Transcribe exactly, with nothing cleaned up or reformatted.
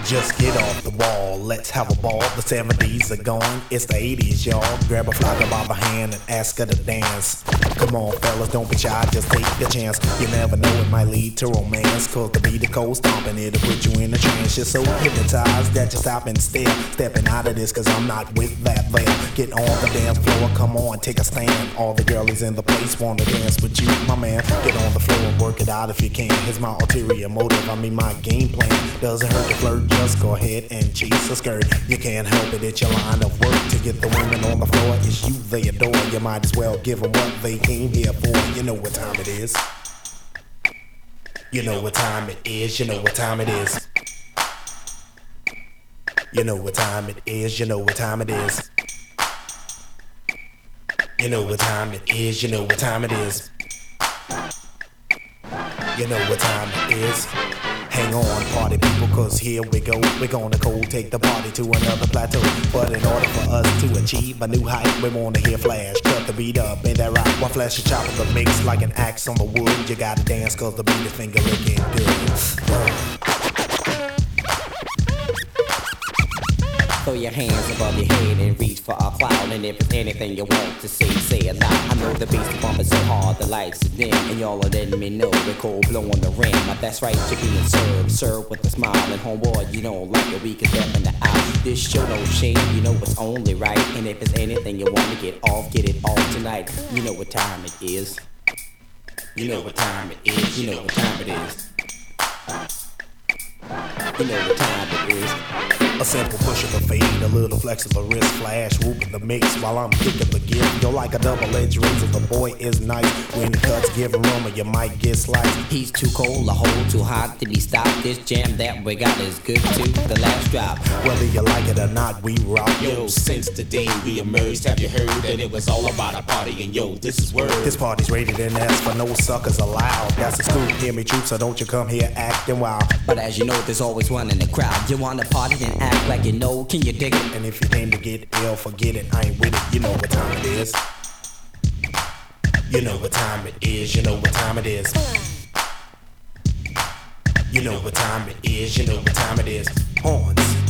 Just get off the wall, let's have a ball. The seventies are gone, it's the eighties, y'all. Grab a fly by the hand and ask her to dance. Come on, fellas, don't be shy, just take the chance. You never know, it might lead to romance. Cause the beat of cold stomping, it'll put you in a trance. You're so hypnotized that you stop and stare. Stepping out of this, cause I'm not with that veil. Get on the dance floor, come on, take a stand. All the girlies in the place wanna dance with you, my man. Get on the floor and work it out if you can. Here's my ulterior motive, I mean my game plan. Doesn't hurt to flirt, just go ahead and chase a skirt. You can't help it, it's your line of work. To get the women on the floor, it's you they adore. You might as well give them what they came here for. You know what time it is. You know what time it is, you know what time it is. You know what time it is, you know what time it is. You know what time it is, you know what time it is. You know what time it is. Hang on, party people, cause here we go. We're gonna cold take the party to another plateau. But in order for us to achieve a new height, we wanna hear flash, cut the beat up, ain't that right? While flash a chop of the mix like an axe on the wood. You gotta dance cause the beat is finger licking good. Uh. Throw your hands above your head and reach for a cloud. And if it's anything you want to say, say it loud. I know the bass is bumping so hard, the lights are dim, and y'all are letting me know the cold blowing the rim. But that's right, you're being served, served with a smile. And homeboy, you don't like it, we can step in the aisle. This show no shame, you know it's only right. And if it's anything you want to get off, get it off tonight. You know what time it is. You know what time it is. You know what time it is. You know what time it is. A simple push of the fade, a little flex of the wrist, flash, whooping the mix while I'm kicking the gift. You're like a double-edged razor, the boy is nice. When he cuts, give him room or you might get sliced. He's too cold, a hole too hot to be stopped. This jam that we got is good to the last drop. Whether you like it or not, we rock. Yo, since the day we emerged, have you heard that it was all about a party? And yo, this is word. This party's rated and asked for no suckers allowed. That's the scoop, hear me truth, so don't you come here acting wild. But as you know, there's always one in the crowd. You wanna party and act like you know, can you dig it? And if you came to get ill, forget it, I ain't with it. You know what time it is. You know what time it is, you know what time it is. You know what time it is, you know what time it is. Horns.